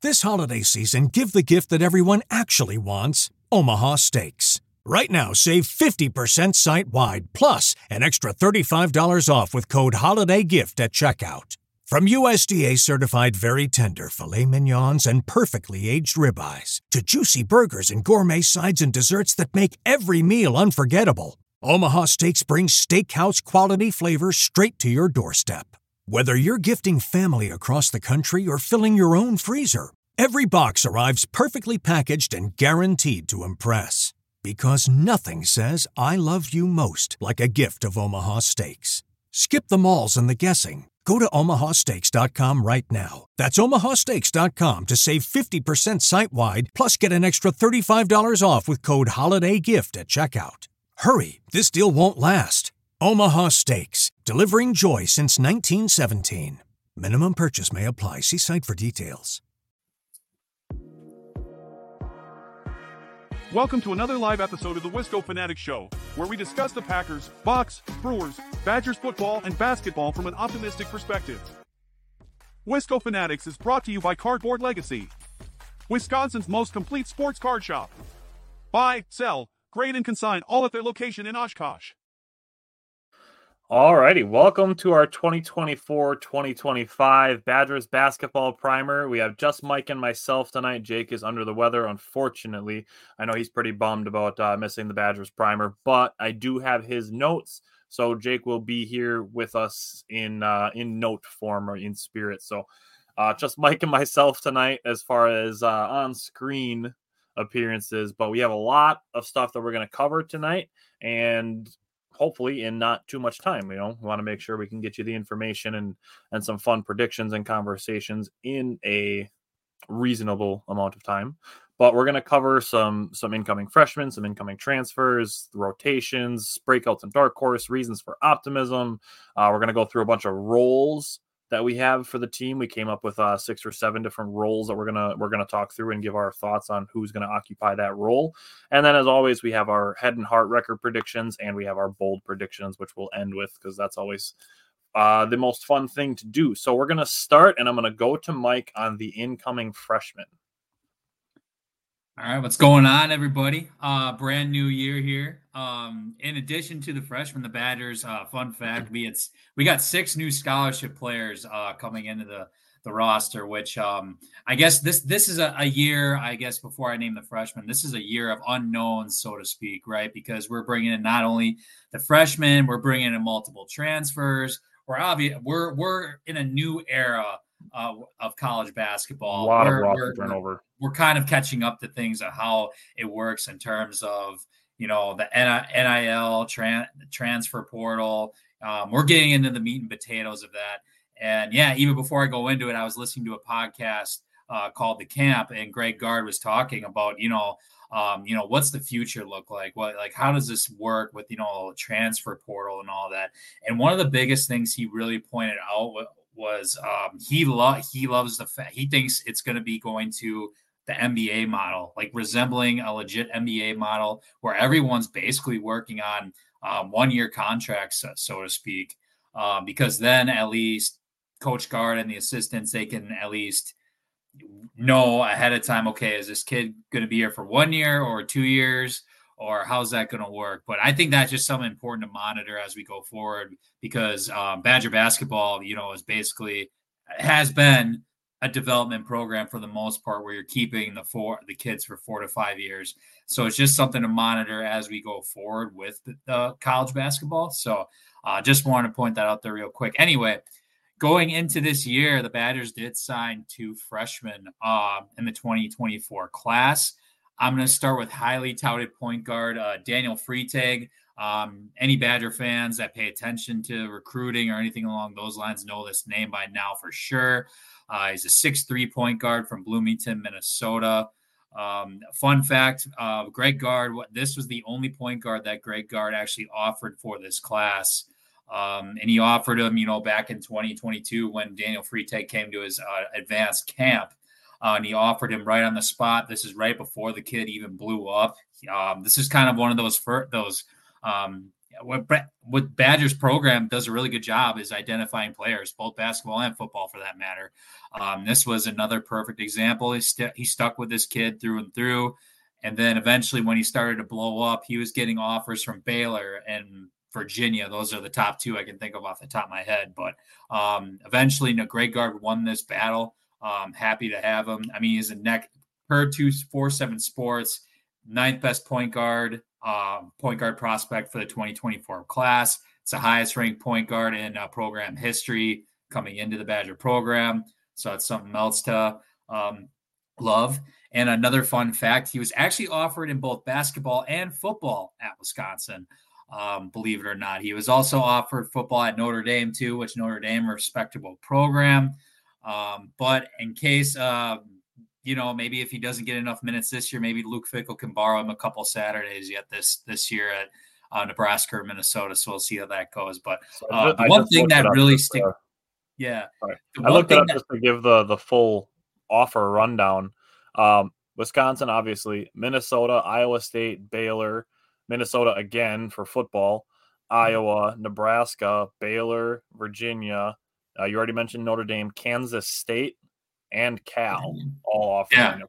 This holiday season, give the gift that everyone actually wants, Omaha Steaks. Right now, save 50% site-wide, plus an extra $35 off with code HOLIDAYGIFT at checkout. From USDA-certified very tender filet mignons and perfectly aged ribeyes to juicy burgers and gourmet sides and desserts that make every meal unforgettable, Omaha Steaks brings steakhouse quality flavor straight to your doorstep. Whether you're gifting family across the country or filling your own freezer, every box arrives perfectly packaged and guaranteed to impress. Because nothing says I love you most like a gift of Omaha Steaks. Skip the malls and the guessing. Go to omahasteaks.com right now. That's omahasteaks.com to save 50% site-wide, plus get an extra $35 off with code HOLIDAYGIFT at checkout. Hurry, this deal won't last. Omaha Steaks, delivering joy since 1917. Minimum purchase may apply. See site for details. Welcome to another live episode of the Wisco Fanatics Show, where we discuss the Packers, Bucks, Brewers, Badgers football, and basketball from an optimistic perspective. Wisco Fanatics is brought to you by Cardboard Legacy, Wisconsin's most complete sports card shop. Buy, sell, grade, and consign all at their location in Oshkosh. Alrighty, welcome to our 2024-2025 Badgers basketball primer. We have just Mike and myself tonight. Jake is under the weather, unfortunately. I know he's pretty bummed about missing the Badgers primer, but I do have his notes, so Jake will be here with us in note form or in spirit. So just Mike and myself tonight as far as on-screen appearances, but we have a lot of stuff that we're going to cover tonight, and hopefully in not too much time. We want to make sure we can get you the information and some fun predictions and conversations in a reasonable amount of time. But we're going to cover some incoming freshmen, some incoming transfers, rotations, breakouts and dark horse, reasons for optimism. We're going to go through a bunch of roles that we have for the team. We came up with 6 or 7 different roles that we're gonna talk through and give our thoughts on who's going to occupy that role. And then, as always, we have our head and heart record predictions, and we have our bold predictions, which we'll end with because that's always the most fun thing to do. So we're going to start, and I'm going to go to Mike on the incoming freshmen. All right, what's going on, everybody? Brand new year here. In addition to the freshmen, the Badgers, fun fact, we got 6 new scholarship players coming into the roster, which I guess this is a year, I guess, before I name the freshmen, this is a year of unknowns, so to speak, right? Because we're bringing in not only the freshmen, we're bringing in multiple transfers. We're in a new era of college basketball. A lot of roster turnover. We're kind of catching up to things of how it works in terms of, the NIL transfer portal. We're getting into the meat and potatoes of that. And yeah, even before I go into it, I was listening to a podcast called The Camp, and Greg Gard was talking about, what's the future look like? How does this work with, transfer portal and all that? And one of the biggest things he really pointed out was he loves the fact he thinks it's going to be going to the NBA model, like resembling a legit NBA model where everyone's basically working on 1-year contracts, so to speak, because then at least Coach Gard and the assistants, they can at least know ahead of time, okay, is this kid going to be here for 1 year or 2 years, or how's that going to work? But I think that's just something important to monitor as we go forward, because Badger basketball, has been a development program for the most part, where you're keeping the kids for 4 to 5 years. So it's just something to monitor as we go forward with the college basketball. So just wanted to point that out there real quick. Anyway, going into this year, the Badgers did sign 2 freshmen in the 2024 class. I'm going to start with highly touted point guard Daniel Freitag. Any Badger fans that pay attention to recruiting or anything along those lines know this name by now for sure. He's a 6'3" point guard from Bloomington, Minnesota. Fun fact, Greg Gard, this was the only point guard that Greg Gard actually offered for this class. And he offered him, back in 2022 when Daniel Freitag came to his advanced camp. And he offered him right on the spot. This is right before the kid even blew up. This is kind of one of those what Badgers program does a really good job is identifying players, both basketball and football for that matter. This was another perfect example. He stuck with this kid through and through. And then eventually when he started to blow up, he was getting offers from Baylor and Virginia. Those are the top two I can think of off the top of my head. But eventually Greg Gard won this battle. Happy to have him. I mean, he's a per 247 Sports, 9th best point guard prospect for the 2024 class. It's the highest ranked point guard in program history coming into the Badger program. So it's something else to love. And another fun fact, he was actually offered in both basketball and football at Wisconsin. Believe it or not, he was also offered football at Notre Dame too, which Notre Dame, a respectable program. But in case, maybe if he doesn't get enough minutes this year, maybe Luke Fickell can borrow him a couple Saturdays yet this year at Nebraska or Minnesota. So we'll see how that goes. But the one thing that really sticks. Yeah. I looked it up just to give the full offer rundown. Wisconsin, obviously, Minnesota, Iowa State, Baylor, Minnesota again for football, Iowa, Nebraska, Baylor, Virginia. You already mentioned Notre Dame, Kansas State, and Cal all offering.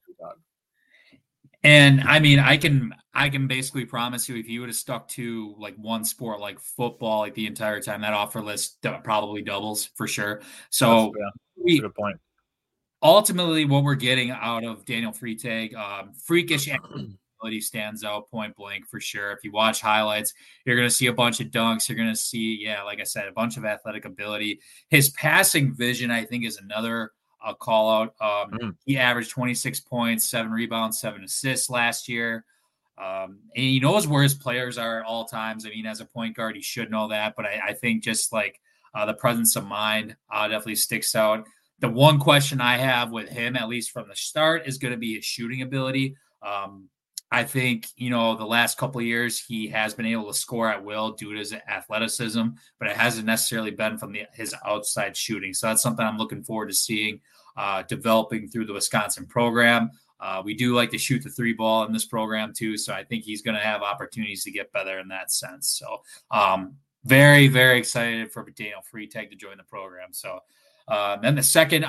And I mean, I can basically promise you, if you would have stuck to like one sport like football like the entire time, that offer list probably doubles for sure. So that's a good point. Ultimately, what we're getting out of Daniel Freitag, freakish ability stands out point blank for sure. If you watch highlights, you're going to see a bunch of dunks. You're going to see, like I said, a bunch of athletic ability. His passing vision, I think, is another call out. He averaged 26 points, 7 rebounds, 7 assists last year. And he knows where his players are at all times. I mean, as a point guard, he should know that. But I think just like the presence of mind definitely sticks out. The one question I have with him, at least from the start, is going to be his shooting ability. I think, the last couple of years, he has been able to score at will due to his athleticism, but it hasn't necessarily been from his outside shooting. So that's something I'm looking forward to seeing developing through the Wisconsin program. We do like to shoot the 3 ball in this program too. So I think he's going to have opportunities to get better in that sense. So very, very excited for Daniel Freitag to join the program. So then the second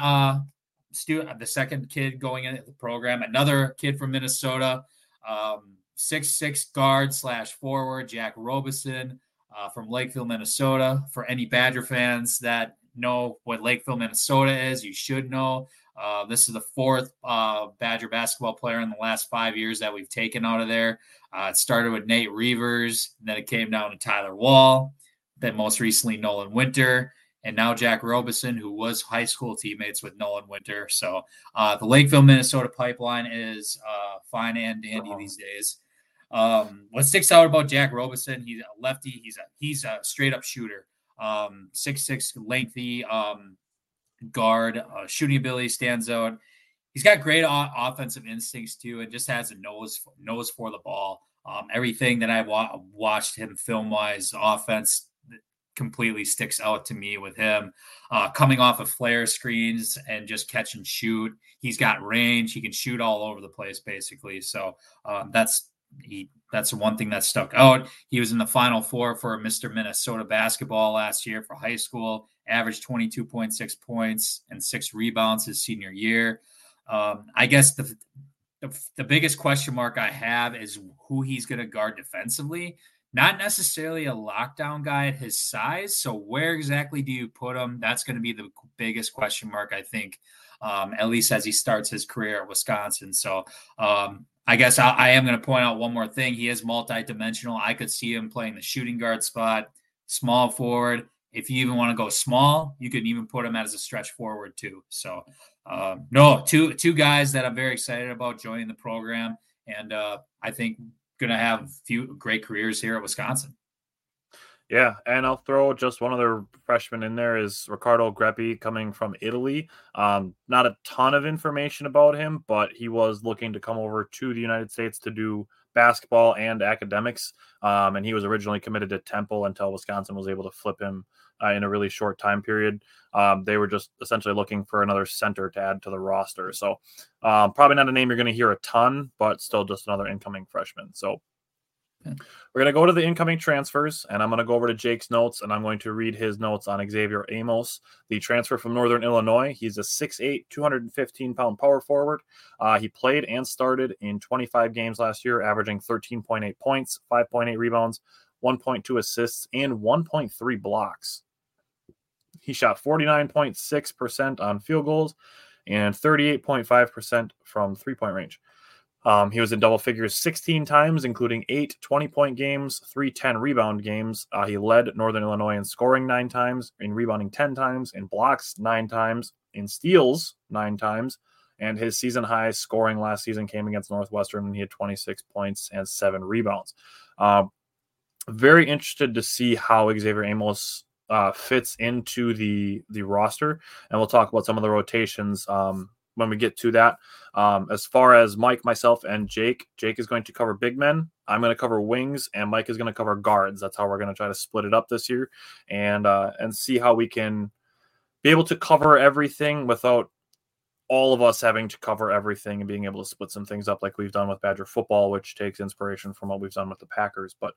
kid going into the program, another kid from Minnesota, 6'6" guard / forward, Jack Robeson from Lakeville, Minnesota. For any Badger fans that know what Lakeville, Minnesota is, you should know. This is the 4th Badger basketball player in the last 5 years that we've taken out of there. It started with Nate Reavers, then it came down to Tyler Wall, then most recently Nolan Winter, and now Jack Robeson, who was high school teammates with Nolan Winter. So the Lakeville, Minnesota pipeline is fine and dandy these days. What sticks out about Jack Robeson, he's a lefty. He's a straight up shooter. 6'6", lengthy guard. Shooting ability stands out. He's got great offensive instincts too, and just has a nose for the ball. Everything that I watched him film wise, offense completely sticks out to me with him coming off of flare screens and just catch and shoot. He's got range. He can shoot all over the place basically. So that's the one thing that stuck out. He was in the Final Four for Mr. Minnesota basketball last year for high school, averaged 22.6 points and 6 rebounds his senior year. I guess the biggest question mark I have is who he's going to guard defensively. Not necessarily a lockdown guy at his size. So where exactly do you put him? That's going to be the biggest question mark, I think, at least as he starts his career at Wisconsin. So I guess I am going to point out one more thing. He is multidimensional. I could see him playing the shooting guard spot, small forward. If you even want to go small, you can even put him as a stretch forward too. So two guys that I'm very excited about joining the program. And I think going to have a few great careers here at Wisconsin. Yeah, and I'll throw just one other freshman in there is Riccardo Greppi coming from Italy. Not a ton of information about him, but he was looking to come over to the United States to do basketball and academics. And he was originally committed to Temple until Wisconsin was able to flip him in a really short time period. They were just essentially looking for another center to add to the roster. So probably not a name you're going to hear a ton, but still just another incoming freshman. So We're going to go to the incoming transfers, and I'm going to go over to Jake's notes, and I'm going to read his notes on Xavier Amos, the transfer from Northern Illinois. He's a 6'8", 215-pound power forward. He played and started in 25 games last year, averaging 13.8 points, 5.8 rebounds, 1.2 assists, and 1.3 blocks. He shot 49.6% on field goals and 38.5% from three-point range. He was in double figures 16 times, including 8 20-point games, 3 10-rebound games. He led Northern Illinois in scoring 9 times, in rebounding 10 times, in blocks 9 times, in steals 9 times, and his season high scoring last season came against Northwestern, and he had 26 points and 7 rebounds. Very interested to see how Xavier Amos fits into the roster, and we'll talk about some of the rotations when we get to that. As far as Mike, myself, and Jake is going to cover big men. I'm going to cover wings, and Mike is going to cover guards. That's how we're going to try to split it up this year, and see how we can be able to cover everything without all of us having to cover everything and being able to split some things up like we've done with Badger football, which takes inspiration from what we've done with the Packers. But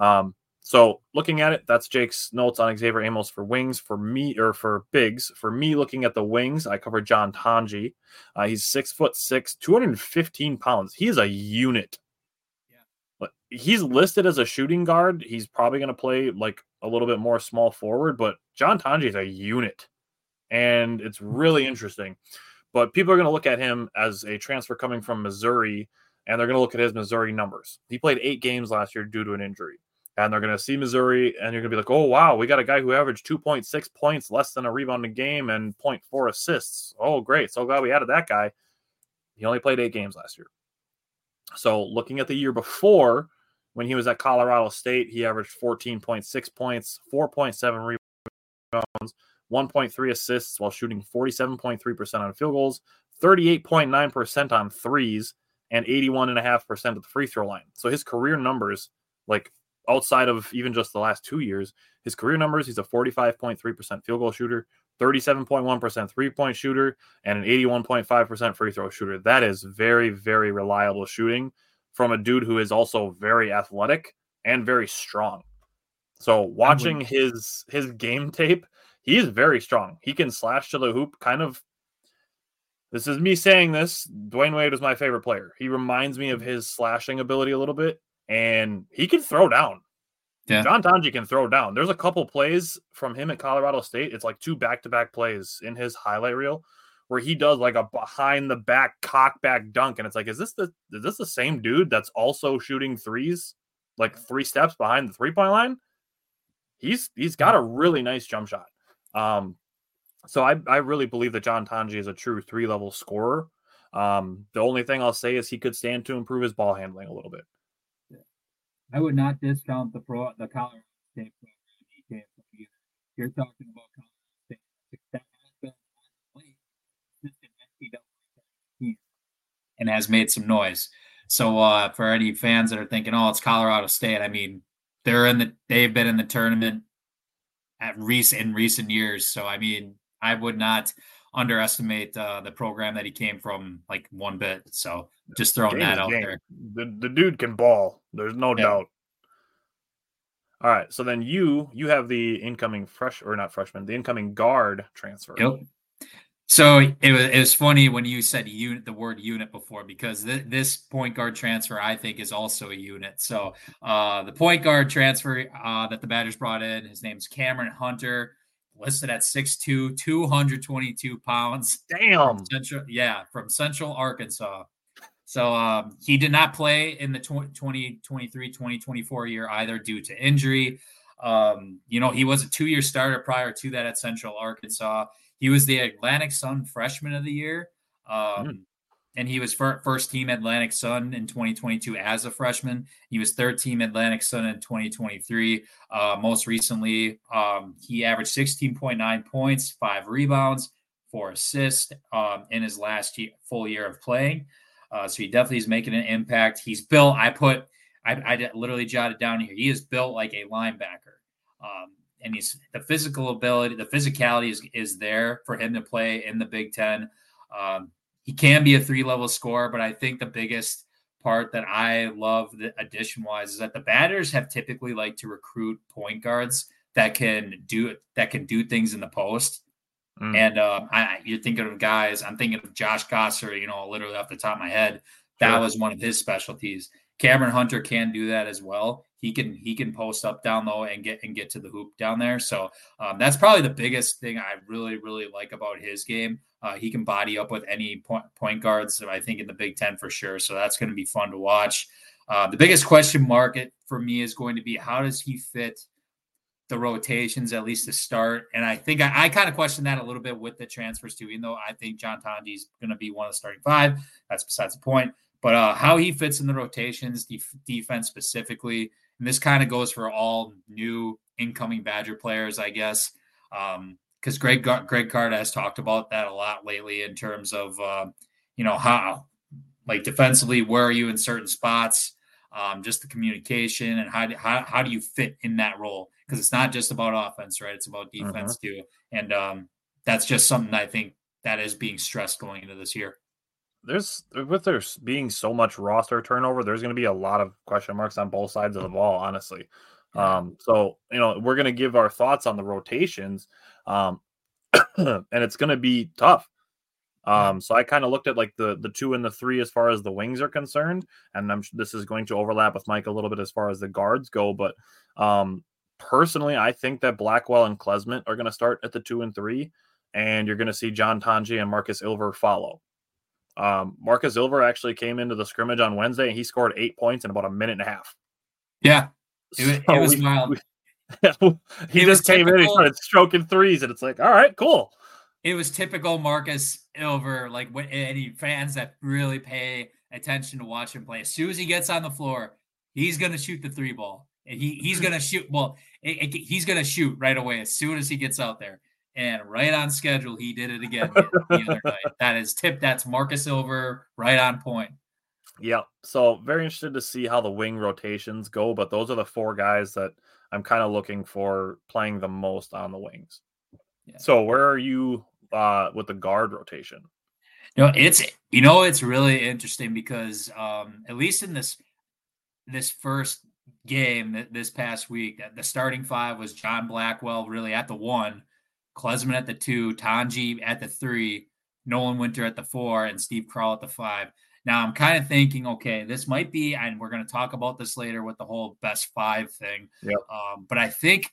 so looking at it, that's Jake's notes on Xavier Amos for wings. For me, or for bigs, for me, looking at the wings, I covered John Tonji. He's 6'6", 215 pounds. He is a unit. Yeah. He's listed as a shooting guard. He's probably going to play like a little bit more small forward, but John Tonji is a unit, and it's really interesting. But people are going to look at him as a transfer coming from Missouri, and they're going to look at his Missouri numbers. He played 8 games last year due to an injury. And they're going to see Missouri, and you're going to be like, oh, wow, we got a guy who averaged 2.6 points, less than a rebound a game, and 0.4 assists. Oh, great. So glad we added that guy. He only played 8 games last year. So looking at the year before, when he was at Colorado State, he averaged 14.6 points, 4.7 rebounds, 1.3 assists while shooting 47.3% on field goals, 38.9% on threes, and 81.5% at the free throw line. So his career numbers, like, outside of even just the last 2 years, his career numbers, he's a 45.3% field goal shooter, 37.1% three-point shooter, and an 81.5% free throw shooter. That is very, very reliable shooting from a dude who is also very athletic and very strong. So watching his game tape, he is very strong. He can slash to the hoop, kind of. This is me saying this. Dwayne Wade was my favorite player. He reminds me of his slashing ability a little bit. And he can throw down. Yeah. John Tonji can throw down. There's a couple plays from him at Colorado State. It's like 2 back-to-back plays in his highlight reel where he does like a behind-the-back cock-back dunk. And it's like, is this the same dude that's also shooting threes, like 3 steps behind the three-point line? He's got a really nice jump shot. So I really believe that John Tonji is a true 3-level scorer. The only thing I'll say is he could stand to improve his ball handling a little bit. I would not discount the Colorado State program he came from either. You're talking about Colorado State success has been on and has made some noise. So for any fans that are thinking, oh, it's Colorado State, I mean, they've been in the tournament in recent years. So I mean, I would not underestimate the program that he came from like one bit. So just throwing that out there. The dude can ball. There's no doubt. All right. So then you have the incoming the incoming guard transfer. Yep. So it was funny when you said the word unit before, because this point guard transfer, I think, is also a unit. So the point guard transfer that the Badgers brought in, his name's Cameron Hunter, listed at 6'2", 222 pounds. Damn. From Central Arkansas. So he did not play in the 2023-2024 year either due to injury. He was a 2-year starter prior to that at Central Arkansas. He was the Atlantic Sun Freshman of the Year. And he was first team Atlantic Sun in 2022 as a freshman. He was third team Atlantic Sun in 2023. Most recently, he averaged 16.9 points, 5 rebounds, 4 assists in his last full year of playing. So he definitely is making an impact. He's built, I literally jotted down here, he is built like a linebacker. And the physical ability, the physicality is there for him to play in the Big Ten. He can be a 3-level scorer, but I think the biggest part that I love the addition wise is that the Badgers have typically liked to recruit point guards that can do things in the post. And you're thinking of guys, I'm thinking of Josh Gosser, literally off the top of my head. That was one of his specialties. Cameron Hunter can do that as well. He can post up down low and get to the hoop down there. So that's probably the biggest thing I really, really like about his game. He can body up with any point guards, I think, in the Big Ten for sure. So that's going to be fun to watch. The biggest question mark for me is going to be, how does he fit the rotations, at least to start? And I think I kind of question that a little bit with the transfers too, even though I think John Tonji is going to be one of the starting five. That's besides the point. But how he fits in the rotations, defense specifically, and this kind of goes for all new incoming Badger players, I guess, because Greg Gard has talked about that a lot lately in terms of, how, like, defensively, where are you in certain spots, just the communication, and how do you fit in that role? Because it's not just about offense, right? It's about defense too. And that's just something I think that is being stressed going into this year. There's being so much roster turnover, there's going to be a lot of question marks on both sides of the ball, honestly. So, we're going to give our thoughts on the rotations, and it's going to be tough. So I kind of looked at like the 2 and the 3 as far as the wings are concerned, and this is going to overlap with Mike a little bit as far as the guards go. But personally, I think that Blackwell and Klesmit are going to start at the 2 and 3, and you're going to see John Tonji and Marcus Ilver follow. Marcus Ilver actually came into the scrimmage on Wednesday, and he scored 8 points in about a minute and a half. Yeah, it was wild. He just came in and he started stroking threes, and it's like, all right, cool. It was typical Marcus Ilver, like any fans that really pay attention to watch him play. As soon as he gets on the floor, he's going to shoot the 3 ball. And he's going to shoot. Well, he's going to shoot right away as soon as he gets out there. And right on schedule, he did it again the other night. That's Marcus Ilver, right on point. Yeah. So very interested to see how the wing rotations go, but those are the 4 guys that I'm kind of looking for playing the most on the wings. Yeah. So where are you with the guard rotation? It's really interesting because at least in this first game this past week, the starting 5 was John Blackwell really at the 1, Klesmit at the 2, Tonji at the 3, Nolan Winter at the 4, and Steve Kroll at the 5. Now I'm kind of thinking, okay, this might be, and we're going to talk about this later with the whole best 5 thing. Yep. But I think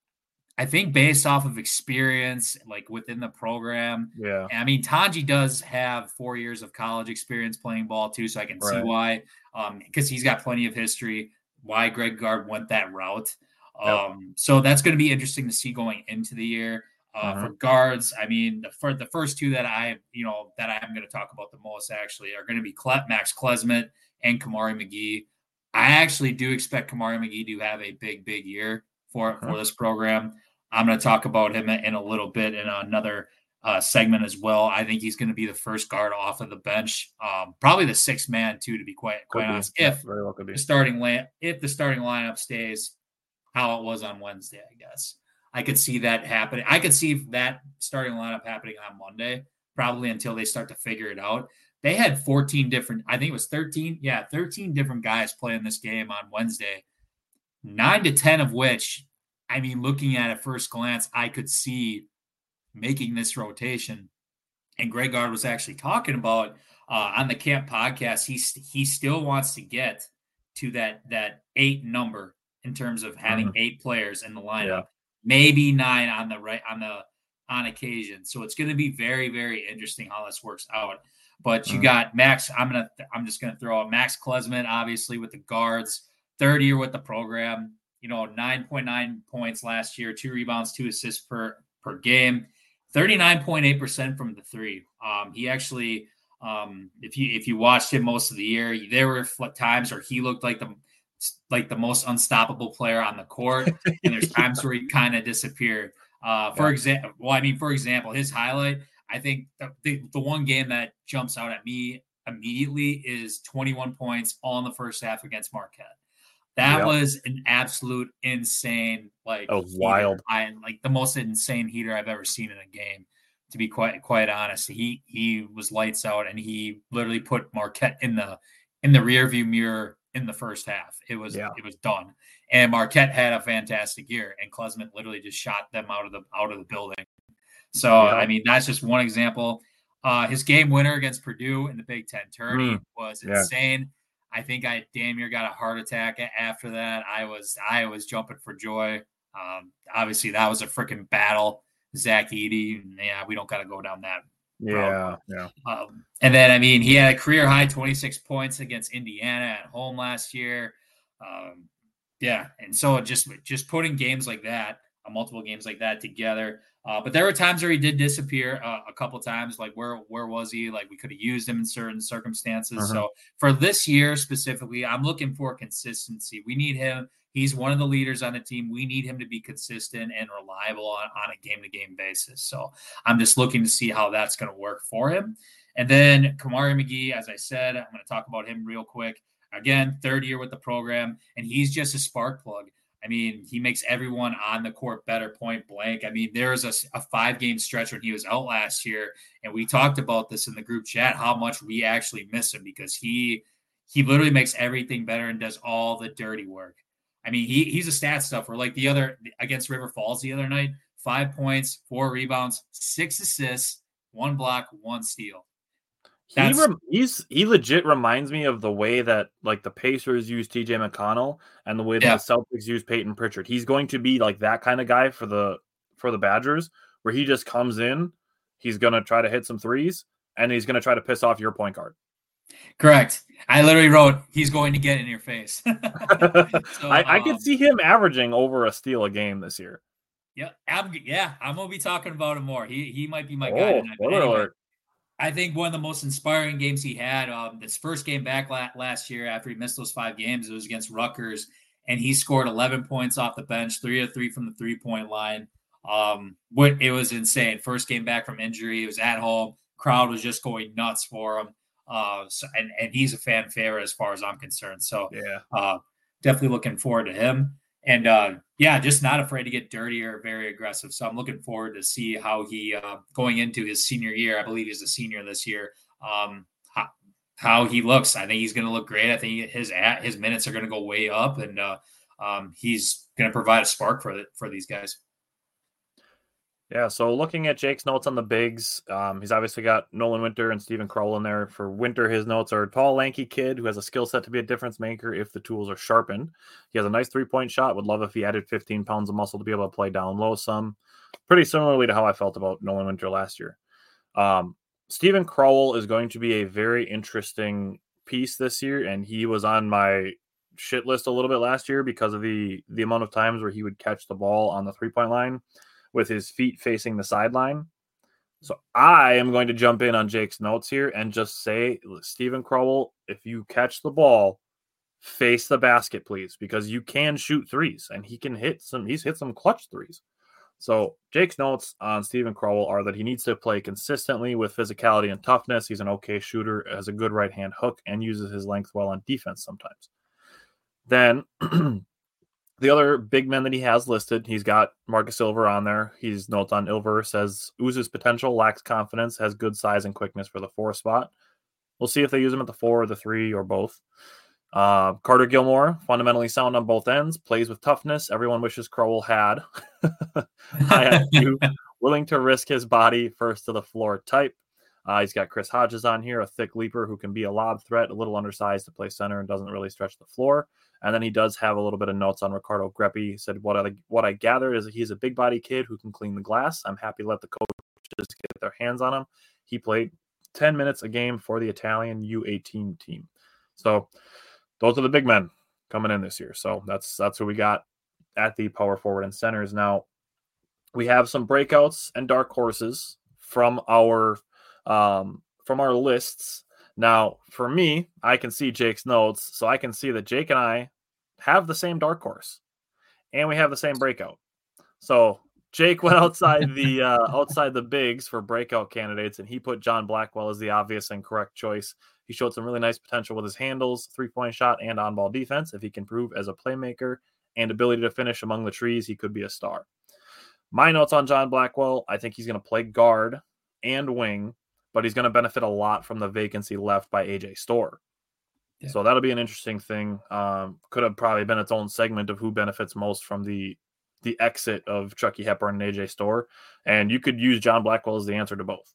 based off of experience, like within the program, I mean, Tonji does have 4 years of college experience playing ball too, so I can see why, because he's got plenty of history, why Greg Gard went that route. So that's going to be interesting to see going into the year. For guards, I mean, the first 2 that I'm going to talk about the most actually are going to be Max Klesmit and Kamari McGee. I actually do expect Kamari McGee to have a big year for this program. I'm going to talk about him in a little bit in another segment as well. I think he's going to be the first guard off of the bench, probably the 6th man too, to be quite honest. If the starting lineup stays how it was on Wednesday, I guess I could see that happening. I could see that starting lineup happening on Monday, probably until they start to figure it out. They had 13 different different guys playing this game on Wednesday, 9 to 10 of which, I mean, looking at it first glance, I could see making this rotation. And Greg Gard was actually talking about on the camp podcast, he still wants to get to that 8 number in terms of having 8 players in the lineup, maybe 9 on occasion. So it's going to be very, very interesting how this works out. But you got Max. I'm just going to throw out Max Klesmit, obviously, with the guards, 3rd year with the program. 9.9 points last year, 2 rebounds, 2 assists per game, 39.8% from the 3. He actually, if you watched him most of the year, there were times where he looked like the most unstoppable player on the court, and there's times where he kind of disappeared. For example, his highlight, I think the one game that jumps out at me immediately is 21 points all in the first half against Marquette. That was an absolute insane, wild. The most insane heater I've ever seen in a game, to be quite honest. He was lights out, and he literally put Marquette in in the rearview mirror in the first half. It was done. And Marquette had a fantastic year, and Klesmit literally just shot them out of the building. So I mean, that's just one example. His game winner against Purdue in the Big Ten tourney was insane. I think I damn near got a heart attack after that. I was jumping for joy. Obviously, that was a freaking battle. Zach Edey, we don't got to go down that road. And then, I mean, he had a career high 26 points against Indiana at home last year. And so just putting games like that, multiple games like that together. But there were times where he did disappear a couple times. Like where was he? Like we could have used him in certain circumstances. So for this year specifically, I'm looking for consistency. We need him. He's one of the leaders on the team. We need him to be consistent and reliable on a game-to-game basis. So I'm just looking to see how that's going to work for him. And then Kamari McGee, as I said, I'm going to talk about him real quick. Again, third year with the program, and he's just a spark plug. I mean, he makes everyone on the court better, point blank. I mean, there was a 5-game stretch when he was out last year, and we talked about this in the group chat, how much we actually miss him because he literally makes everything better and does all the dirty work. I mean, he's a stat stuffer. Like the other against River Falls the other night, 5 points, 4 rebounds, 6 assists, 1 block, 1 steal. He legit reminds me of the way that like the Pacers use TJ McConnell and the way that the Celtics use Peyton Pritchard. He's going to be like that kind of guy for the Badgers, where he just comes in, he's going to try to hit some threes, and he's going to try to piss off your point guard. Correct. I literally wrote, he's going to get in your face. So, I could see him averaging over a steal a game this year. I'm going to be talking about him more. He might be my guy tonight. I think one of the most inspiring games he had, this first game back last year after he missed those 5 games, it was against Rutgers, and he scored 11 points off the bench, 3 of 3 from the 3-point line. It was insane. First game back from injury. It was at home. Crowd was just going nuts for him. And he's a fan favorite as far as I'm concerned. So definitely looking forward to him. And just not afraid to get dirty or very aggressive. So I'm looking forward to see how he going into his senior year. I believe he's a senior this year. How he looks. I think he's going to look great. I think his minutes are going to go way up, and he's going to provide a spark for these guys. Yeah, so looking at Jake's notes on the bigs, he's obviously got Nolan Winter and Steven Crowell in there. For Winter, his notes are a tall, lanky kid who has a skill set to be a difference maker if the tools are sharpened. He has a nice 3-point shot. Would love if he added 15 pounds of muscle to be able to play down low some. Pretty similarly to how I felt about Nolan Winter last year. Steven Crowell is going to be a very interesting piece this year, and he was on my shit list a little bit last year because of the amount of times where he would catch the ball on the 3-point line with his feet facing the sideline. So I am going to jump in on Jake's notes here and just say, Steven Crowell, if you catch the ball, face the basket, please, because you can shoot threes, and he's hit some clutch threes. So Jake's notes on Steven Crowell are that he needs to play consistently with physicality and toughness. He's an okay shooter, has a good right-hand hook, and uses his length well on defense sometimes. Then the other big men that he has listed, he's got Marcus Ilver on there. His notes on Ilver says, oozes potential, lacks confidence, has good size and quickness for the 4 spot. We'll see if they use him at the 4 or the 3 or both. Carter Gilmore, fundamentally sound on both ends, plays with toughness. Everyone wishes Crowell had. I had willing to risk his body first to the floor type. He's got Chris Hodges on here, a thick leaper who can be a lob threat, a little undersized to play center and doesn't really stretch the floor. And then he does have a little bit of notes on Ricardo Greppi. He said, what I gathered is that he's a big body kid who can clean the glass. I'm happy to let the coaches get their hands on him. He played 10 minutes a game for the Italian U18 team. So those are the big men coming in this year. So that's who we got at the power forward and centers. Now we have some breakouts and dark horses from our lists. Now, for me, I can see Jake's notes, so I can see that Jake and I have the same dark horse, and we have the same breakout. So Jake went outside the bigs for breakout candidates, and he put John Blackwell as the obvious and correct choice. He showed some really nice potential with his handles, 3-point shot, and on-ball defense. If he can prove as a playmaker and ability to finish among the trees, he could be a star. My notes on John Blackwell, I think he's going to play guard and wing, but he's going to benefit a lot from the vacancy left by AJ Storr. Yeah. So that'll be an interesting thing. Could have probably been its own segment of who benefits most from the exit of Chucky Hepburn and AJ Storr. And you could use John Blackwell as the answer to both.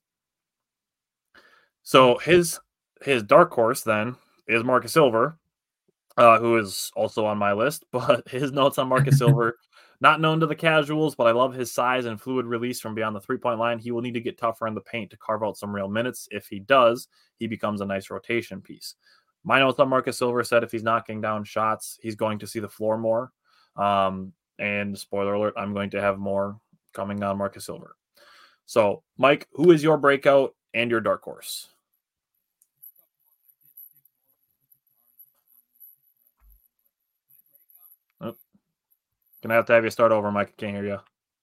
So his dark horse then is Marcus Silver, who is also on my list. But his notes on Marcus Silver, not known to the casuals, but I love his size and fluid release from beyond the three-point line. He will need to get tougher in the paint to carve out some real minutes. If he does, he becomes a nice rotation piece. My notes on Marcus Silver said if he's knocking down shots, he's going to see the floor more. And spoiler alert, I'm going to have more coming on Marcus Silver. So, Mike, who is your breakout and your dark horse? Oh. Gonna have to have you start over, Mike. I can't hear you.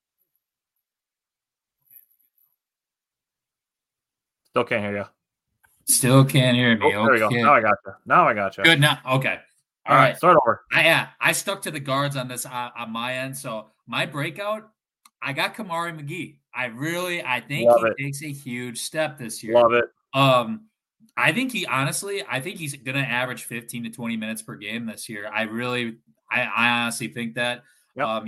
Still can't hear you. Still can't hear me. Oh, there we go. Now I got you. Good. Now, okay. All right, start over. I stuck to the guards on this on my end. So my breakout, I got Kamari McGee. I think he takes a huge step this year. Love it. I think he's going to average 15 to 20 minutes per game this year. I honestly think that. Yep,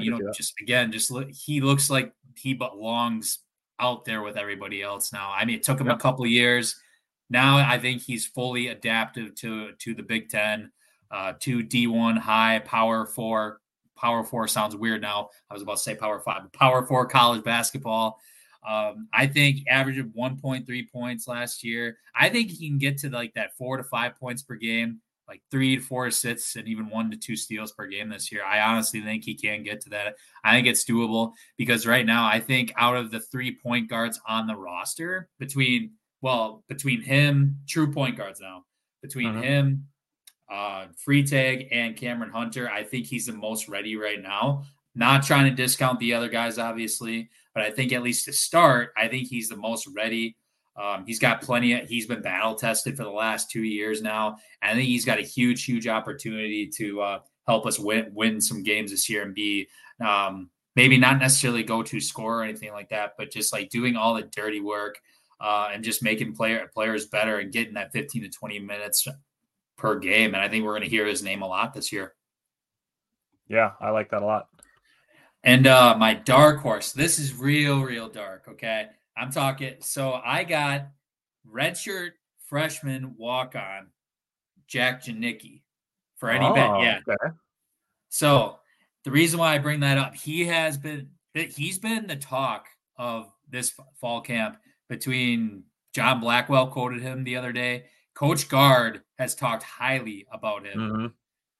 He looks like he belongs out there with everybody else now. I mean, it took him a couple of years. Now I think he's fully adapted to the Big Ten, to D1 high Power 4. Power 4 sounds weird now. I was about to say Power 5, but Power 4 college basketball. I think average of 1.3 points last year. I think he can get to like that 4 to 5 points per game, like 3 to 4 assists, and even 1 to 2 steals per game this year. I honestly think he can get to that. I think it's doable because right now I think out of the 3 point guards on the roster, between him, true point guards now, between him, Freitag, and Cameron Hunter, I think he's the most ready right now. Not trying to discount the other guys, obviously, but I think at least to start, I think he's the most ready. He's got he's been battle tested for the last 2 years now. I think he's got a huge, huge opportunity to help us win some games this year and be maybe not necessarily go-to scorer or anything like that, but just like doing all the dirty work and just making players better and getting that 15 to 20 minutes per game. And I think we're going to hear his name a lot this year. Yeah, I like that a lot. And my dark horse, this is real dark, okay? I'm talking, so I got redshirt freshman walk-on Jack Janicki for any bet. Yeah. Okay. So the reason why I bring that up, he's been the talk of this fall camp between John Blackwell quoted him the other day. Coach Gard has talked highly about him.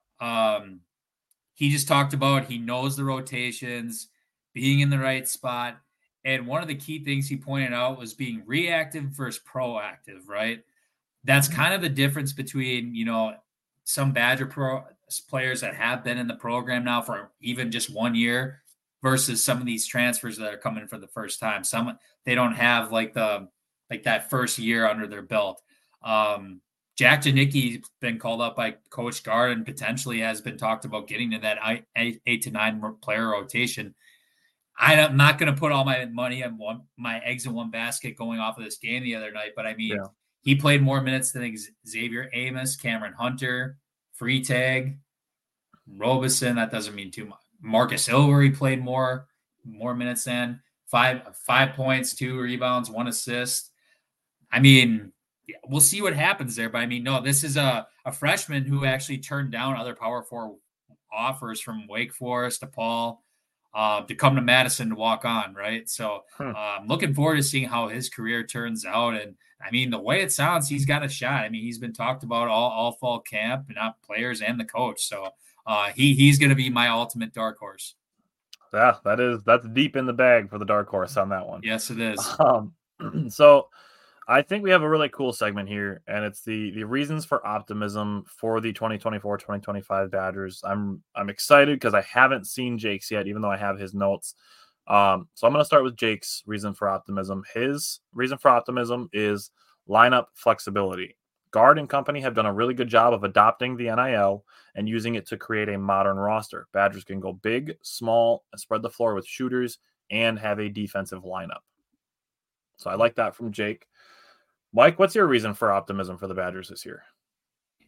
He just talked about he knows the rotations, being in the right spot. And one of the key things he pointed out was being reactive versus proactive, right? That's kind of the difference between, some Badger players that have been in the program now for even just 1 year versus some of these transfers that are coming for the first time. Some, they don't have that first year under their belt. Jack Janicki's been called up by Coach Gard and potentially has been talked about getting to that 8 to 9 player rotation. I'm not going to put all my money on my eggs in one basket going off of this game the other night, but I mean, he played more minutes than Xavier Amos, Cameron Hunter, Freitag, Robeson. That doesn't mean too much. Marcus Silver, he played more minutes than 5 points, 2 rebounds, 1 assist. I mean, we'll see what happens there. But I mean, no, this is a freshman who actually turned down other Power 4 offers from Wake Forest, DePaul, to come to Madison to walk on, right? So I'm looking forward to seeing how his career turns out. And I mean, the way it sounds, he's got a shot. I mean, he's been talked about all fall camp, not players and the coach. So he's going to be my ultimate dark horse. Yeah, that's deep in the bag for the dark horse on that one. Yes, it is. So I think we have a really cool segment here, and it's the reasons for optimism for the 2024-2025 Badgers. I'm excited because I haven't seen Jake's yet, even though I have his notes. So I'm going to start with Jake's reason for optimism. His reason for optimism is lineup flexibility. Gard and company have done a really good job of adopting the NIL and using it to create a modern roster. Badgers can go big, small, and spread the floor with shooters and have a defensive lineup. So I like that from Jake. Mike, what's your reason for optimism for the Badgers this year?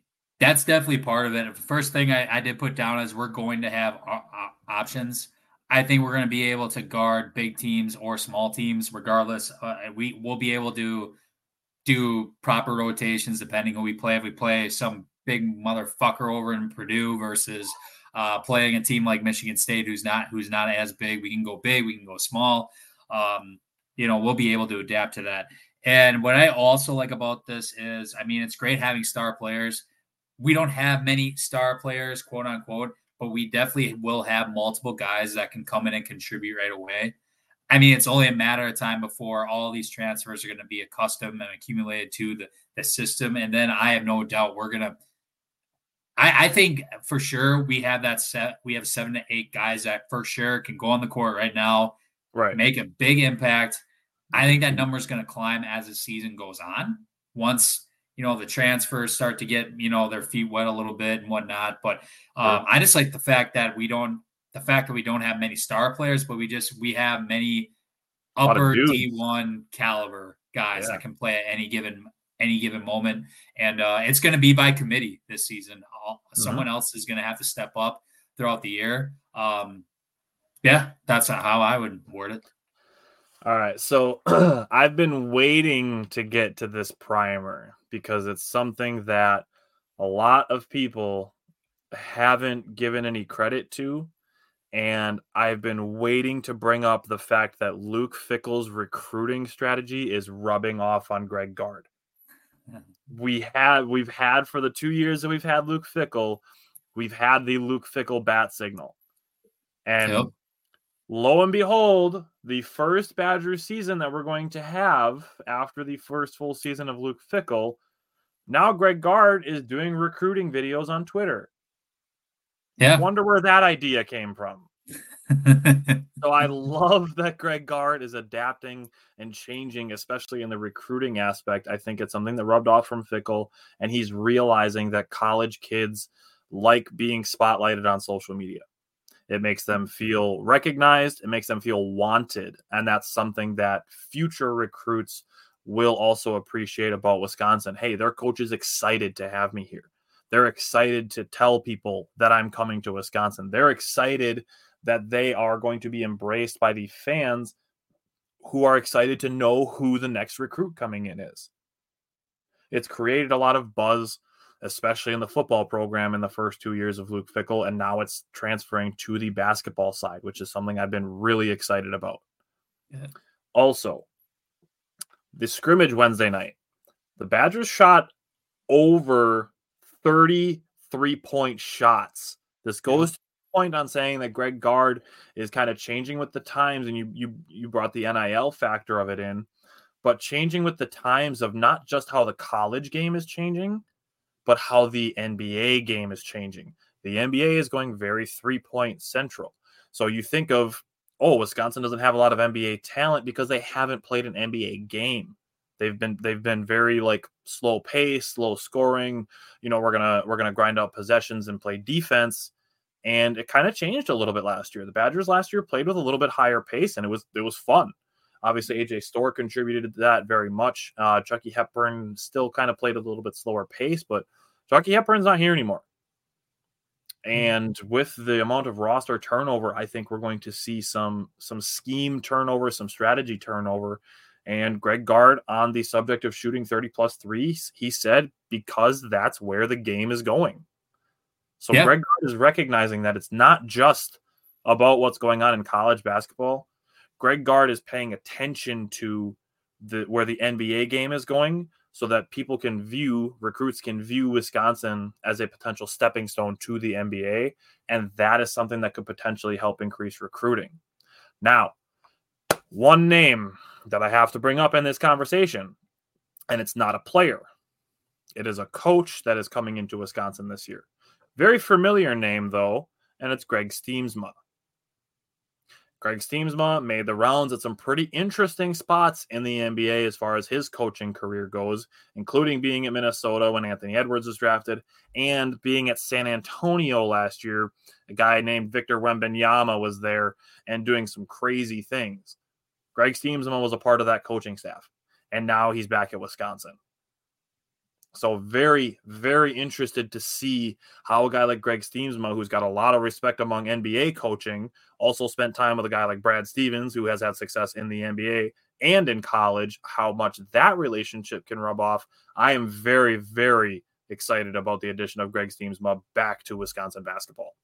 That's definitely part of it. The first thing I did put down is we're going to have options. I think we're going to be able to guard big teams or small teams, regardless. We will be able to do proper rotations depending who we play. If we play some big motherfucker over in Purdue versus playing a team like Michigan State, who's not as big, we can go big, we can go small. We'll be able to adapt to that. And what I also like about this is, I mean, it's great having star players. We don't have many star players, quote unquote, but we definitely will have multiple guys that can come in and contribute right away. I mean, it's only a matter of time before all these transfers are going to be accustomed and accumulated to the system. And then I have no doubt we're going to, I think for sure we have that set. We have 7 to 8 guys that for sure can go on the court right now, Right. make a big impact. I think that number is going to climb as the season goes on. Once, the transfers start to get, their feet wet a little bit and whatnot. But I just like the fact that we don't have many star players, but we have many upper D1 caliber guys that can play at any given moment. And it's going to be by committee this season. Someone else is going to have to step up throughout the year. That's how I would word it. All right. So I've been waiting to get to this primer because it's something that a lot of people haven't given any credit to. And I've been waiting to bring up the fact that Luke Fickell's recruiting strategy is rubbing off on Greg Gard. We've had for the 2 years that we've had Luke Fickell, we've had the Luke Fickell bat signal. And lo and behold, the first Badgers season that we're going to have after the first full season of Luke Fickell, now Greg Gard is doing recruiting videos on Twitter. Yeah. Wonder where that idea came from. So I love that Greg Gard is adapting and changing, especially in the recruiting aspect. I think it's something that rubbed off from Fickell, and he's realizing that college kids like being spotlighted on social media. It makes them feel recognized. It makes them feel wanted. And that's something that future recruits will also appreciate about Wisconsin. Hey, their coach is excited to have me here. They're excited to tell people that I'm coming to Wisconsin. They're excited that they are going to be embraced by the fans who are excited to know who the next recruit coming in is. It's created a lot of buzz, especially in the football program in the first 2 years of Luke Fickell, and now it's transferring to the basketball side, which is something I've been really excited about. Yeah. Also, the scrimmage Wednesday night, the Badgers shot over 30 3-point shots. This goes to the point on saying that Greg Gard is kind of changing with the times, and you brought the NIL factor of it in, but changing with the times of not just how the college game is changing, but how the NBA game is changing. The NBA is going very 3-point central. So you think of, Wisconsin doesn't have a lot of NBA talent because they haven't played an NBA game. They've been very like slow pace, slow scoring. We're gonna grind out possessions and play defense. And it kind of changed a little bit last year. The Badgers last year played with a little bit higher pace, and it was fun. Obviously, AJ Storr contributed to that very much. Chucky Hepburn still kind of played a little bit slower pace, but Chucky Hepburn's not here anymore. And with the amount of roster turnover, I think we're going to see some scheme turnover, some strategy turnover. And Greg Gard, on the subject of shooting 30-plus threes, he said because that's where the game is going. So Greg Gard is recognizing that it's not just about what's going on in college basketball. Greg Gard is paying attention to where the NBA game is going so that recruits can view Wisconsin as a potential stepping stone to the NBA. And that is something that could potentially help increase recruiting. Now, one name that I have to bring up in this conversation, and it's not a player. It is a coach that is coming into Wisconsin this year. Very familiar name, though, and it's Greg Stiemsma. Greg Stiemsma made the rounds at some pretty interesting spots in the NBA as far as his coaching career goes, including being at Minnesota when Anthony Edwards was drafted and being at San Antonio last year. A guy named Victor Wembanyama was there and doing some crazy things. Greg Stiemsma was a part of that coaching staff, and now he's back at Wisconsin. So very, very interested to see how a guy like Greg Steensma, who's got a lot of respect among NBA coaching, also spent time with a guy like Brad Stevens, who has had success in the NBA and in college, how much that relationship can rub off. I am very, very excited about the addition of Greg Steensma back to Wisconsin basketball.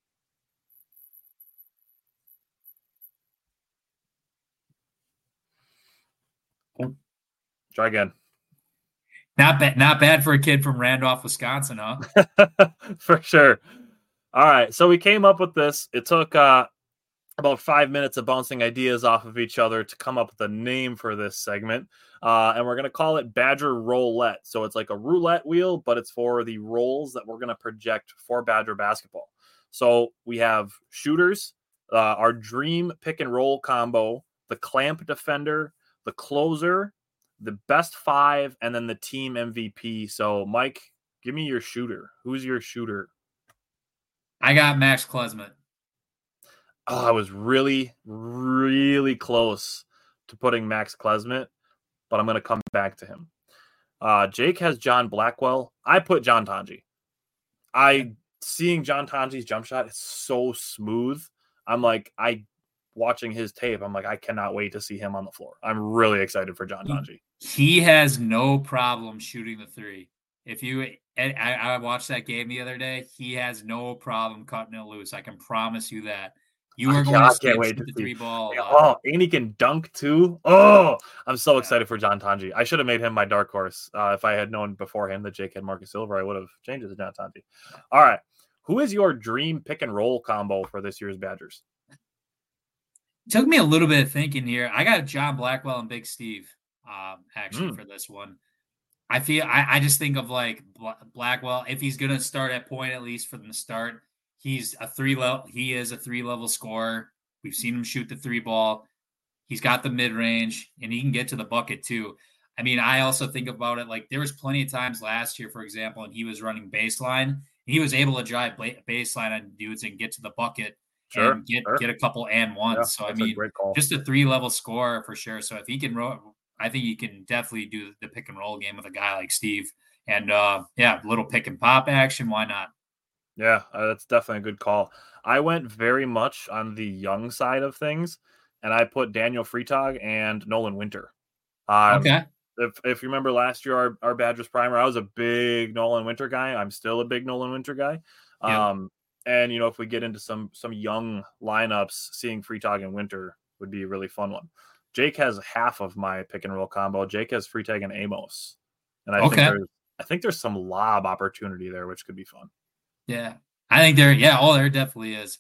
Try again. Not bad for a kid from Randolph, Wisconsin, huh? For sure. All right. So we came up with this. It took about 5 minutes of bouncing ideas off of each other to come up with a name for this segment. And we're going to call it Badger Roulette. So it's like a roulette wheel, but it's for the roles that we're going to project for Badger basketball. So we have shooters, our dream pick and roll combo, the clamp defender, the closer, the best 5, and then the team MVP. So, Mike, give me your shooter. Who's your shooter? I got Max Klesmit. Oh, I was really, really close to putting Max Klesmit, but I'm going to come back to him. Jake has John Blackwell. I put John Tonji. Seeing John Tonji's jump shot, it's so smooth. Watching his tape, I'm like, I cannot wait to see him on the floor. I'm really excited for John Tonji. He has no problem shooting the 3. I watched that game the other day. He has no problem cutting it loose. I can promise you that. You are going to see him shoot the 3 ball. Oh, and he can dunk too. Oh, I'm so excited for John Tonji. I should have made him my dark horse. If I had known beforehand that Jake had Marcus Silver, I would have changed it to John Tonji. All right. Who is your dream pick and roll combo for this year's Badgers? It took me a little bit of thinking here. I got John Blackwell and Big Steve for this one. I just think of like Blackwell, if he's going to start at point, at least from the start, he is a 3-level scorer. We've seen him shoot the 3 ball. He's got the mid-range and he can get to the bucket too. I mean, I also think about it like there was plenty of times last year, for example, and he was running baseline and he was able to drive baseline on dudes and get to the bucket. Sure, and get a couple and ones. Yeah, so I mean, just a 3-level scorer for sure. So if he can I think he can definitely do the pick and roll game with a guy like Steve. And little pick and pop action. Why not? Yeah, that's definitely a good call. I went very much on the young side of things, and I put Daniel Freitag and Nolan Winter. Okay. If you remember last year, our Badgers primer, I was a big Nolan Winter guy. I'm still a big Nolan Winter guy. Yeah. And, if we get into some young lineups, seeing Freitag and Winter would be a really fun one. Jake has half of my pick and roll combo. Jake has Freitag and Amos. And I think there's some lob opportunity there, which could be fun. Yeah. I think there definitely is.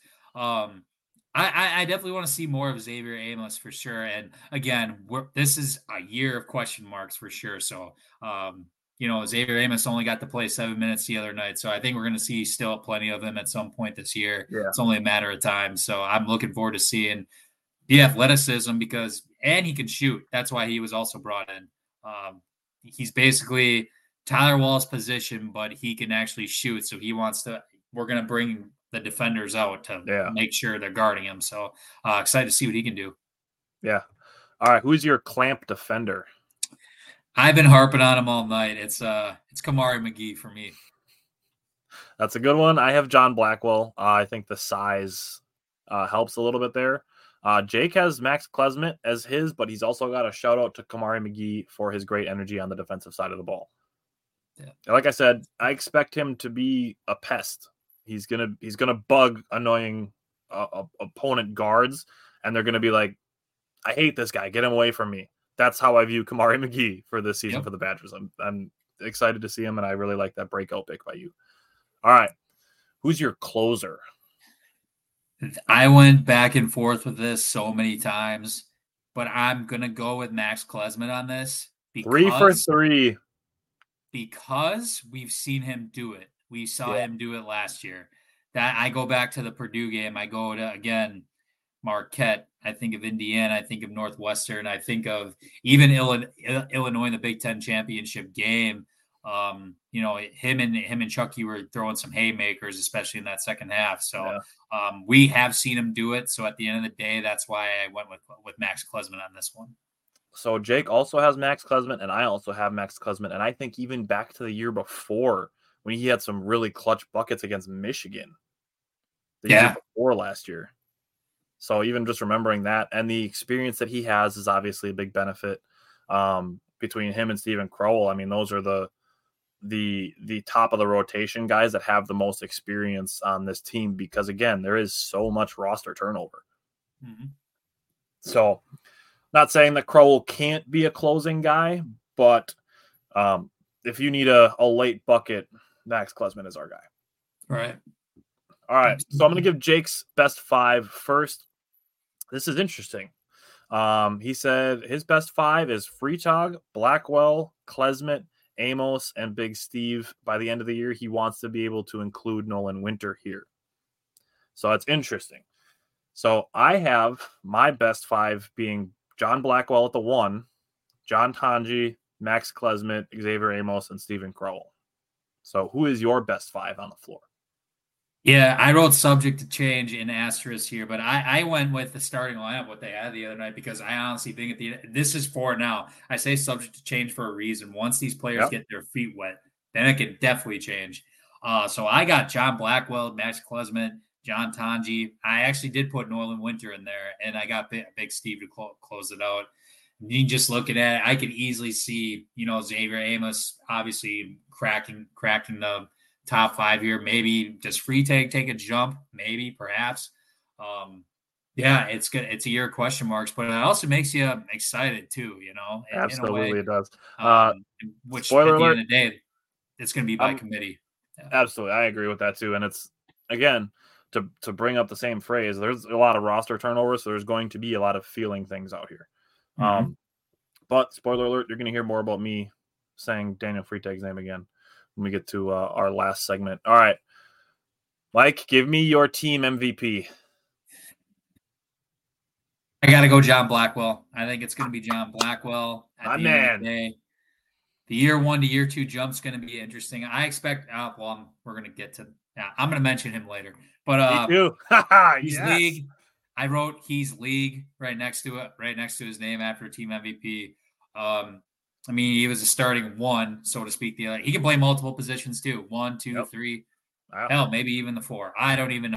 I definitely want to see more of Xavier Amos for sure. And again, this is a year of question marks for sure. So, Xavier Amos only got to play 7 minutes the other night. So I think we're going to see still plenty of him at some point this year. Yeah. It's only a matter of time. So I'm looking forward to seeing the athleticism and he can shoot. That's why he was also brought in. He's basically Tyler Wall's position, but he can actually shoot. So we're going to bring the defenders out to make sure they're guarding him. So excited to see what he can do. Yeah. All right. Who's your clamp defender? I've been harping on him all night. It's Kamari McGee for me. That's a good one. I have John Blackwell. I think the size helps a little bit there. Jake has Max Klesmit as his, but he's also got a shout out to Kamari McGee for his great energy on the defensive side of the ball. Yeah. Like I said, I expect him to be a pest. He's gonna bug annoying opponent guards, and they're gonna be like, "I hate this guy. Get him away from me." That's how I view Kamari McGee for this season for the Badgers. I'm excited to see him, and I really like that breakout pick by you. All right. Who's your closer? I went back and forth with this so many times, but I'm going to go with Max Klesmit on this. 3 for 3. Because we've seen him do it. We saw him do it last year. That I go back to the Purdue game. I go to, again, Marquette. I think of Indiana. I think of Northwestern. I think of even Illinois in the Big Ten championship game. Him and Chucky were throwing some haymakers, especially in that second half. So we have seen him do it. So at the end of the day, that's why I went with Max Klesmit on this one. So Jake also has Max Klesmit, and I also have Max Klesmit. And I think even back to the year before when he had some really clutch buckets against Michigan the year before last year. So even just remembering that and the experience that he has is obviously a big benefit between him and Steven Crowell. I mean, those are the top of the rotation guys that have the most experience on this team because, again, there is so much roster turnover. Mm-hmm. So not saying that Crowell can't be a closing guy, but if you need a late bucket, Max Klesmit is our guy. Right. All right. So I'm going to give Jake's best 5 first. This is interesting. He said his best 5 is Freitag, Blackwell, Klesmit, Amos, and Big Steve. By the end of the year, he wants to be able to include Nolan Winter here. So it's interesting. So I have my best 5 being John Blackwell at the 1, John Tanji, Max Klesmit, Xavier Amos, and Steven Crowell. So who is your best 5 on the floor? Yeah, I wrote subject to change in asterisk here, but I went with the starting lineup, what they had the other night, because I honestly think this is for now. I say subject to change for a reason. Once these players get their feet wet, then it can definitely change. So I got John Blackwell, Max Klesmit, John Tanji. I actually did put Nolan Winter in there, and I got Big Steve to close it out. You just looking at it, I could easily see, Xavier Amos obviously cracking the top 5 here. Maybe does Freitag take a jump? Maybe, perhaps. It's good. It's a year of question marks, but it also makes you excited too. Absolutely, in a way, it does. Which spoiler at the alert, end of the day, it's going to be by committee. Yeah. Absolutely, I agree with that too. And it's again to bring up the same phrase. There's a lot of roster turnover, so there's going to be a lot of feeling things out here. Mm-hmm. But spoiler alert, you're going to hear more about me saying Daniel Freitag's name again when we get to our last segment. All right, Mike, give me your team MVP. I got to go John Blackwell. I think it's going to be John Blackwell. My man. The year 1 to year 2 jump's going to be interesting. I expect. We're going to get to. I'm going to mention him later. But me too. He's league. I wrote he's league right next to his name after team MVP. I mean, he was a starting 1, so to speak. He can play multiple positions too. 1, 2, 3. Wow. Hell, maybe even the 4. I don't even know.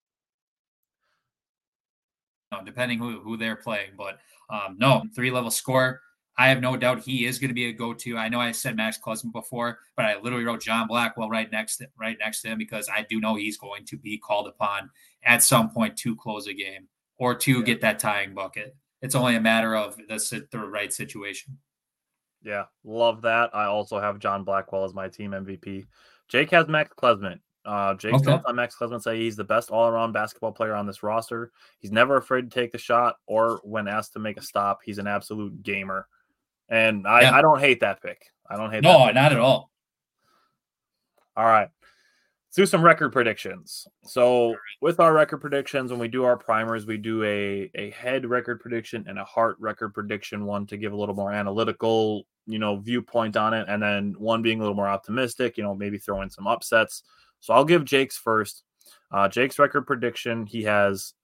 Depending who they're playing. But 3-level scorer. I have no doubt he is going to be a go-to. I know I said Max Klesmit before, but I literally wrote John Blackwell right next to him because I do know he's going to be called upon at some point to close a game or to get that tying bucket. It's only a matter of the right situation. Yeah, love that. I also have John Blackwell as my team MVP. Jake has Max Klesmit. Jake's notes on Max Klesmit say he's the best all-around basketball player on this roster. He's never afraid to take the shot or when asked to make a stop, he's an absolute gamer. And I don't hate that pick. No, not at all. All right. Let's do some record predictions. So with our record predictions, when we do our primers, we do a head record prediction and a heart record prediction, one to give a little more analytical, viewpoint on it. And then one being a little more optimistic, maybe throw in some upsets. So I'll give Jake's first. Jake's record prediction, he has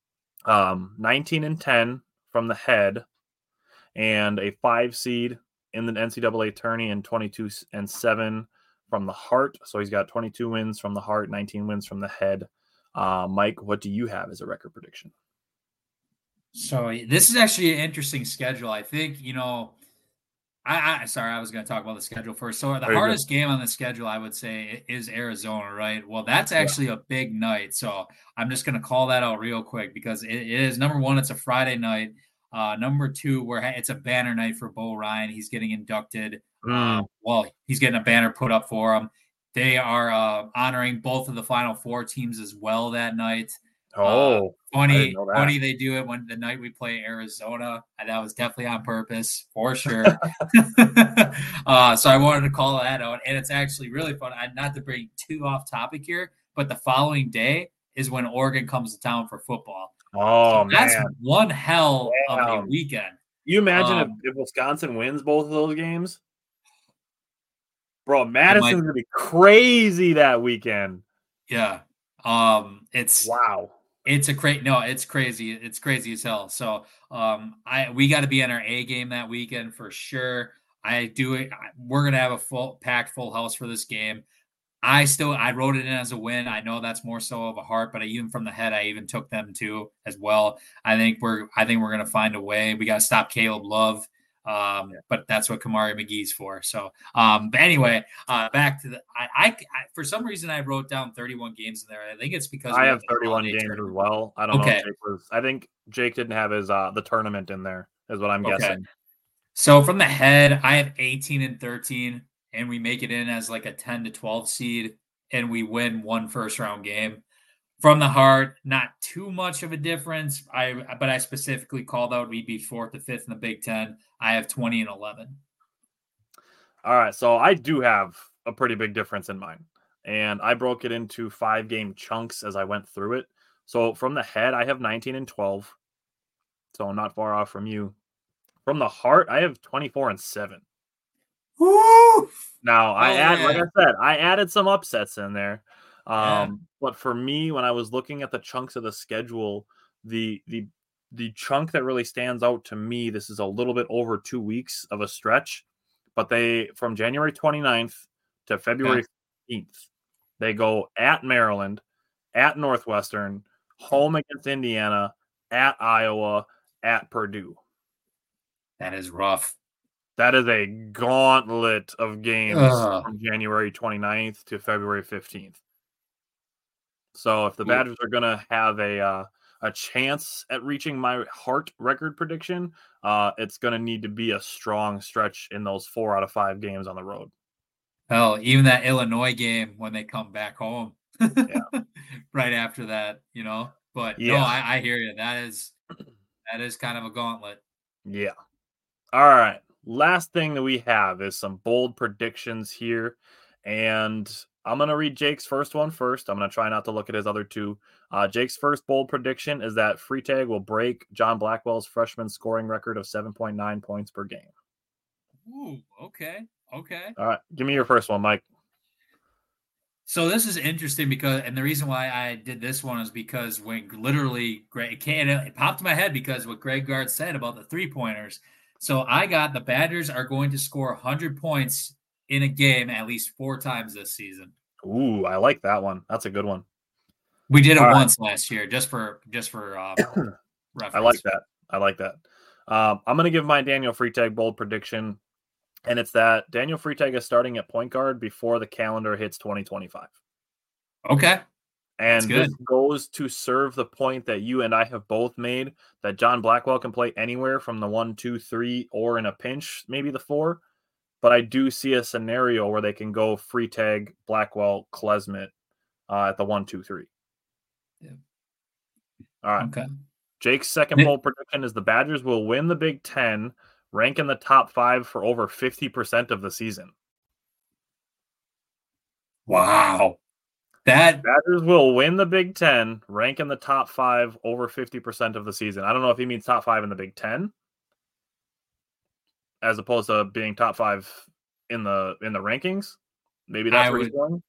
19-10 from the head and a 5 seed in the NCAA tourney and 22-7 from the heart. So he's got 22 wins from the heart, 19 wins from the head. Mike, what do you have as a record prediction? So this is actually an interesting schedule. I think, I was going to talk about the schedule first. So the hardest game on the schedule, I would say, is Arizona, right? Well, that's actually a big night. So I'm just going to call that out real quick because it is, number 1, it's a Friday night. Number 2, where it's a banner night for Bo Ryan. He's getting inducted. He's getting a banner put up for him. They are honoring both of the Final Four teams as well that night. Funny they do it when the night we play Arizona. And that was definitely on purpose, for sure. So I wanted to call that out. And it's actually really fun. Not to bring too off topic here, but the following day is when Oregon comes to town for football. Oh, so that's one hell of a weekend. You imagine if Wisconsin wins both of those games? Bro, Madison's going to be crazy that weekend. Yeah. Wow. It's crazy. It's crazy as hell. So we got to be on our A game that weekend for sure. We're gonna have a packed full house for this game. I wrote it in as a win. I know that's more so of a heart, but even from the head, I even took them too as well. I think we're gonna find a way. We got to stop Caleb Love. But that's what Kamari McGee's for. So, but anyway, back to I for some reason I wrote down 31 games in there. I think it's because I have 31 games as well. I don't know if Jake was. I think Jake didn't have his the tournament in there, is what I'm guessing. So from the head, I have 18 and 13, and we make it in as like a 10 to 12 seed, and we win one first round game. From the heart, not too much of a difference. But I specifically called out we'd be 4th to 5th in the Big Ten. I have 20 and 11. All right, so I do have a pretty big difference in mine, and I broke it into 5-game chunks as I went through it. So from the head, I have 19 and 12, so I'm not far off from you. From the heart, I have 24 and 7. Woo! Now like I said, I added some upsets in there. But for me, when I was looking at the chunks of the schedule, the chunk that really stands out to me, this is a little bit over 2 weeks of a stretch, but from January 29th to February 15th, they go at Maryland, at Northwestern, home against Indiana, at Iowa, at Purdue. That is rough. That is a gauntlet of games from January 29th to February 15th. So if the Badgers are going to have a chance at reaching my heart record prediction, it's going to need to be a strong stretch in those 4 out of 5 games on the road. Hell, even that Illinois game when they come back home right after that, But no, I hear you. That is kind of a gauntlet. Yeah. All right. Last thing that we have is some bold predictions here. And I'm going to read Jake's first one first. I'm going to try not to look at his other two. Jake's first bold prediction is that Freitag will break John Blackwell's freshman scoring record of 7.9 points per game. Ooh, okay. All right. Give me your first one, Mike. So this is interesting and the reason why I did this one is because when literally it popped in my head because what Greg Gard said about the 3-pointers. So I got the Badgers are going to score 100 points in a game at least 4 times this season. Ooh, I like that one. That's a good one. We did it once last year, just for reference. I like that. I'm going to give my Daniel Freitag bold prediction, and it's that Daniel Freitag is starting at point guard before the calendar hits 2025. Okay. And this goes to serve the point that you and I have both made, that John Blackwell can play anywhere from the 1, 2, 3, or in a pinch, maybe the 4. But I do see a scenario where they can go Freitag, Blackwell, Klesmit at the 1, 2, 3. Yeah. All right. Okay. Jake's second bold prediction is the Badgers will win the Big Ten, rank in the top 5 for over 50% of the season. Wow. Badgers will win the Big Ten, rank in the top 5 over 50% of the season. I don't know if he means top 5 in the Big Ten, as opposed to being top 5 in the rankings. Maybe that's where he's going.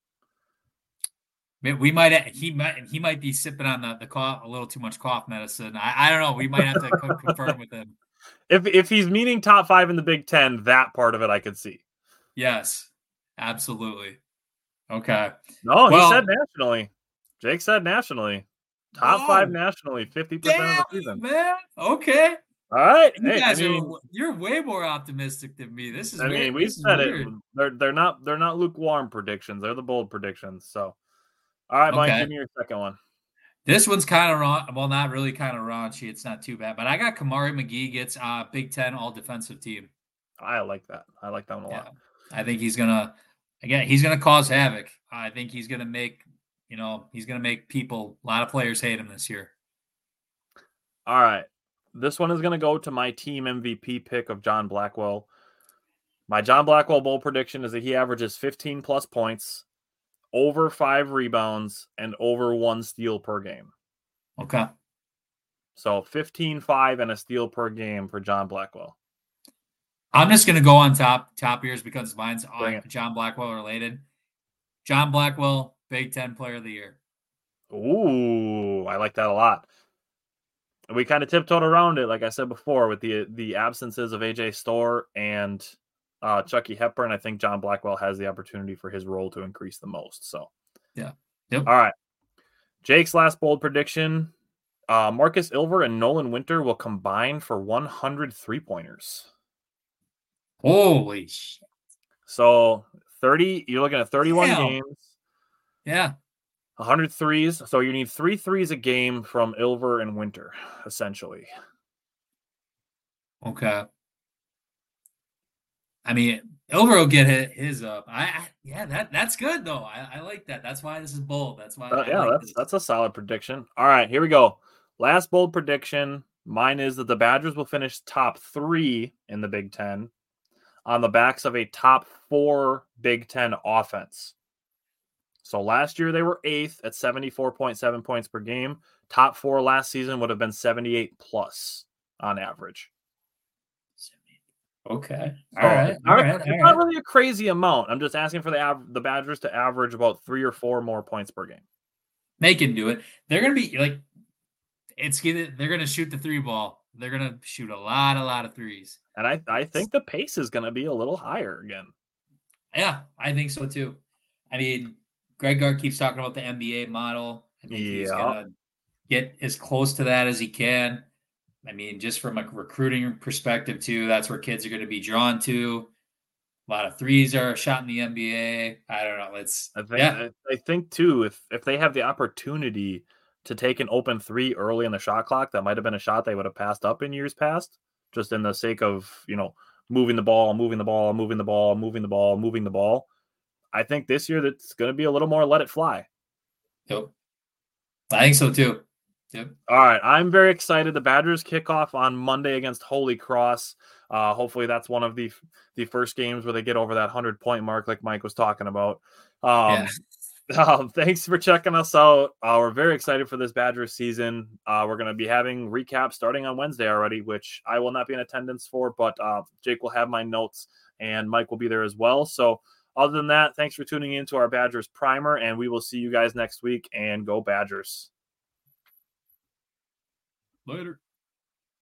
He might be sipping on the cough, a little too much cough medicine. I don't know. We might have to confirm with him. If he's meaning top 5 in the Big Ten, that part of it I could see. Yes, absolutely. Okay. No, he said nationally. Jake said nationally. Top 5 nationally, 50% of the season. Man. Okay. All right. You're way more optimistic than me. This is weird. We said it. They're not lukewarm predictions. They're the bold predictions. So, all right, Mike, give me your second one. This one's kind of raw. Well, not really kind of raunchy. It's not too bad. But I got Kamari McGee gets Big Ten all defensive team. I like that. I like that one a lot. I think he's gonna cause havoc. I think he's gonna make people, a lot of players hate him this year. All right. This one is going to go to my team MVP pick of John Blackwell. My John Blackwell bold prediction is that he averages 15 plus points, over 5 rebounds, and over 1 steal per game. Okay. So 15, 5, and a steal per game for John Blackwell. I'm just going to go on top years because mine's John Blackwell related. John Blackwell, Big Ten Player of the Year. Ooh. I like that a lot. We kind of tiptoed around it, like I said before, with the absences of AJ Storr and Chucky Hepburn. I think John Blackwell has the opportunity for his role to increase the most. So, yeah. Yep. All right. Jake's last bold prediction. Marcus Ilver and Nolan Winter will combine for 100 3-pointers. Holy shit. So 30, you're looking at 31 games. Yeah. 100 threes. So you need 3 threes a game from Ilver and Winter, essentially. Okay. I mean, Ilver will get his up. That's good though. I like that. That's why this is bold. That's why. That's a solid prediction. All right, here we go. Last bold prediction. Mine is that the Badgers will finish top 3 in the Big Ten on the backs of a top 4 Big Ten offense. So last year they were 8th at 74.7 points per game. Top 4 last season would have been 78 plus on average. Okay. All right. It's not really a crazy amount. I'm just asking for the Badgers to average about 3 or 4 more points per game. They can do it. They're going to be like, they're going to shoot the 3 ball. They're going to shoot a lot of threes. And I think the pace is going to be a little higher again. Yeah, I think so too. I mean, Greg Gard keeps talking about the NBA model. I think he's going to get as close to that as he can. I mean, just from a recruiting perspective too, that's where kids are going to be drawn to. A lot of threes are shot in the NBA. I don't know. I think too, if they have the opportunity to take an open 3 early in the shot clock, that might have been a shot they would have passed up in years past, just in the sake of, moving the ball. I think this year that's going to be a little more let it fly. Yep. I think so too. Yep. All right. I'm very excited. The Badgers kick off on Monday against Holy Cross. Hopefully that's one of the first games where they get over that 100-point mark like Mike was talking about. Thanks for checking us out. We're very excited for this Badgers season. We're going to be having recaps starting on Wednesday already, which I will not be in attendance for, but Jake will have my notes and Mike will be there as well. So other than that, thanks for tuning in to our Badgers Primer, and we will see you guys next week, and go Badgers. Later.